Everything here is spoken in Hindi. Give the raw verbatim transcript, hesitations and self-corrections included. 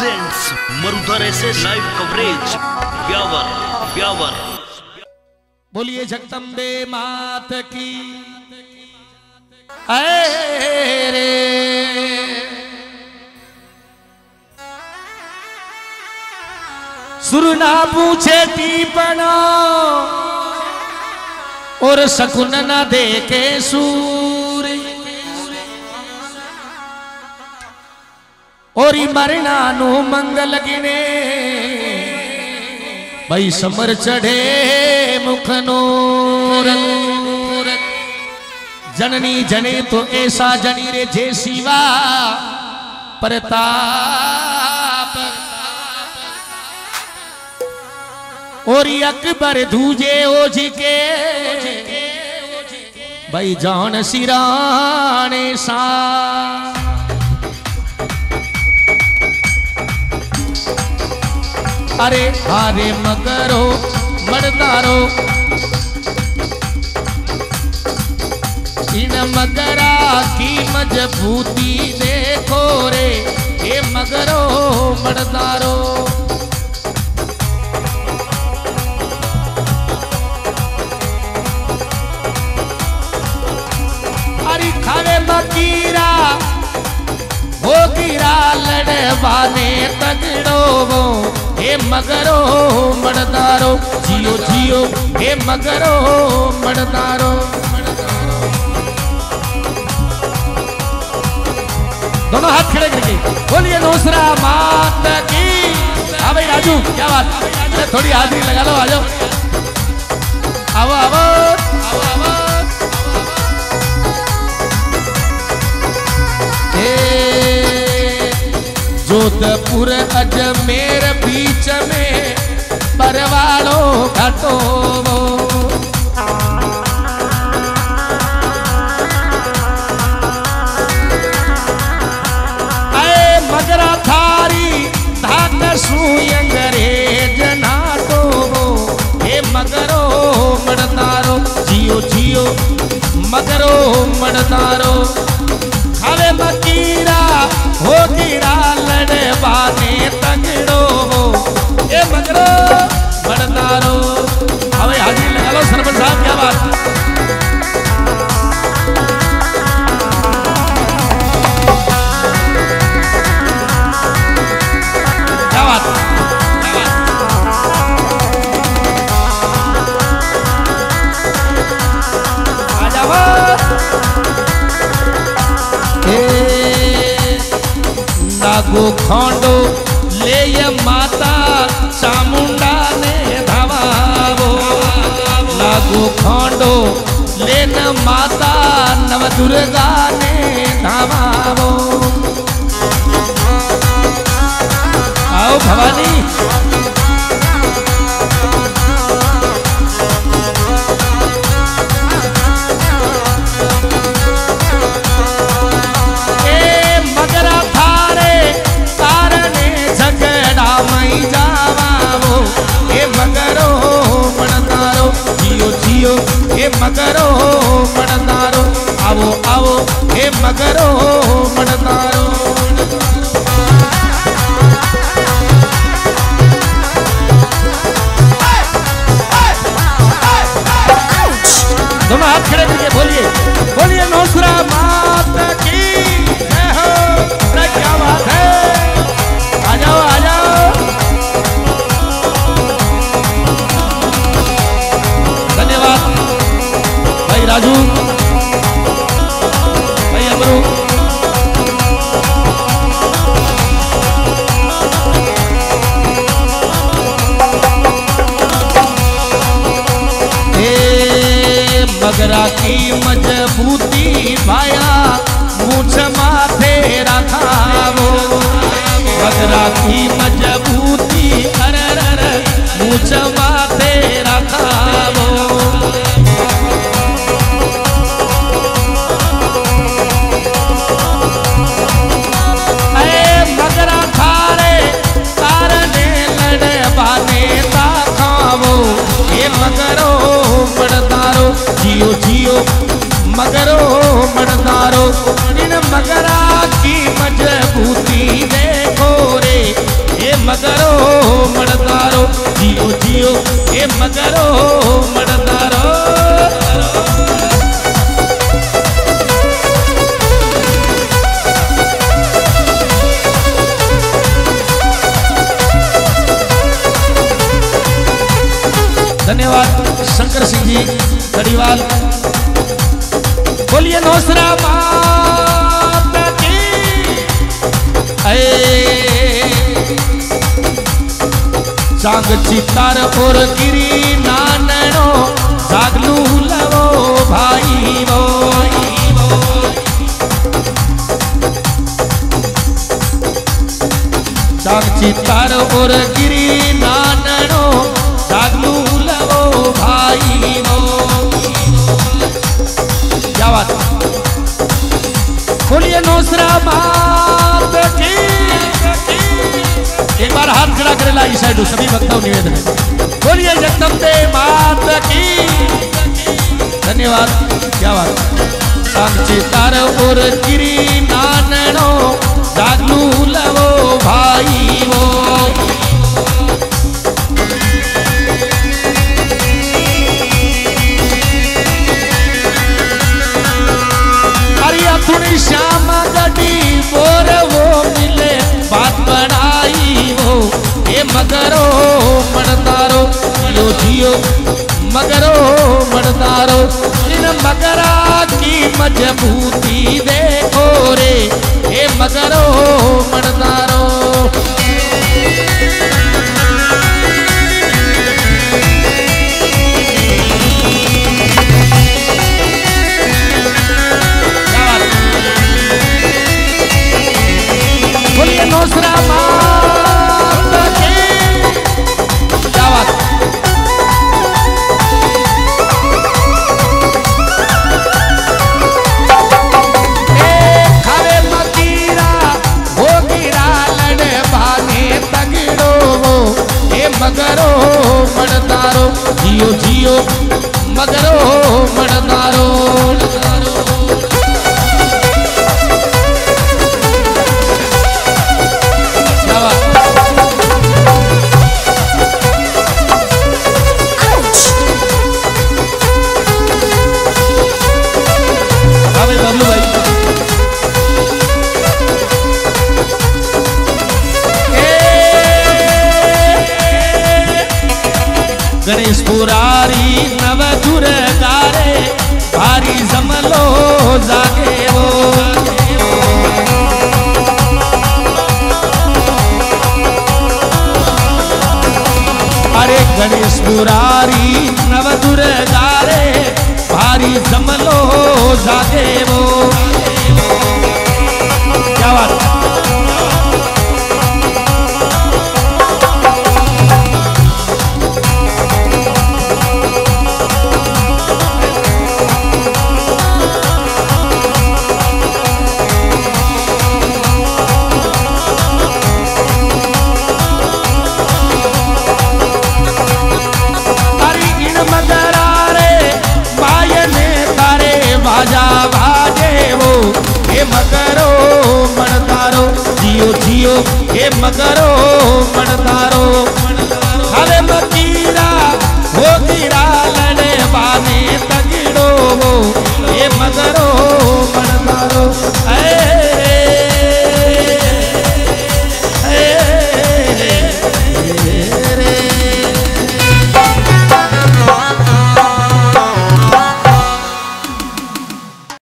presents मरुधर ऐसे लाइव कवरेज ब्यावर ब्यावर। बोलिए जगदम्बे मात की ऐ रे। सुर ना पूछे टीपना और शकुन ना देखे सूर और मरना नु मंगल गिने भाई समर चढ़े मुख नूर। जननी जने तो ऐसा जनी रे जे शिवा प्रताप और अकबर दूजे ओझ के भाई जान सिराने सा। अरे हारे मगरो मरदारो इन मगरा की मजबूती देखो रे ये मगरो मरदारो। अरे खावे मकीरा हो गिरा लड़वाने तगड़ो वो हे मगरो मरदारो जियो जियो हे मगरो मरदारो। दोनों हाथ खड़े करके बोलिए नौसरा मात की। हाँ भाई राजू क्या बात, थोड़ी हाजिरी लगा लो, आ जाओ आओ आओ आओ आओ। जोधपुर अजमेर बीच में परवालो घाटो आए मगरा थारी धाक सुयंगरेज नाटो हे मगरो मरदारो जियो जियो मगरो मरदारो। खावे मकीरा हो गिरा लड़वाने तगड़ो ये मगरो मरदारो। अबे हाजिरी लगा लो सरपंच साहब क्या बात। क्या बात आ जाओ। नागो खोंडो ले ये माता चामुंडा ने धावावो। नागो खोंडो ले न माता नव दुर्गा ने धावावो। आओ भवानी हे मगरो मरदारो आओ आओ हे मगरो मरदारो। दोनों हाथ खड़े करके बोलिए बोलिए नौसरा मात की जय हो। क्या बात है, आ जाओ आ जाओ। धन्यवाद भाई राजू भाई अमरू। ए मगरा की मजबूती भाया मुझ माथे रखावो। मगरा की मजबूती अरर मुझ माथे रखावो। मगरो मरदारो जियो जियो मगरो मरदारो। इन मगरा की मजबूती देखो रे मगरो मड़दारो जियो जियो ये मगरो मड़दारो। धन्यवाद शंकर सिंह जी कड़ीवाल। बोलिए नौसरा माता की। चांग चितार और गिरी नाननो जागलू लवो भाई वो। चांग चितार और गिरी नाननो जागलू लवो भाई वो। क्या बात। बोलिए नौसरा मात की। एक बार हाथ खड़ा करेला इस साइड सभी भक्तों निवेदन है। बोलिए जगदम्बे मात की। धन्यवाद। क्या बात। सांची तार और गिरी नाननो जागलू लवो भाई वो। थोड़ी श्याम गड्डी बोर वो मिले बात बनाई वो। ये मगरो मड़दारो जियो जियो मगरो मड़दारो। इन मगरा की मजबूती देखो रे ये मगरो मड़दारो। बोलिए नौसरा माता की। क्या बात। खावे मकीरा हो गिरा लड़े बाने तगड़ो वो। ए मगरो मड़दारो जियो जियो मगरो मड़दारो। गणेश पुरारी नवधुर गारे भारी जमलो जागे वो। अरे गणेश पुरारी नवधुर गारे भारी जमलो जागे वो। क्या बात। मगरो मड़दारो जियो जियो हे मगरो मड़दारो।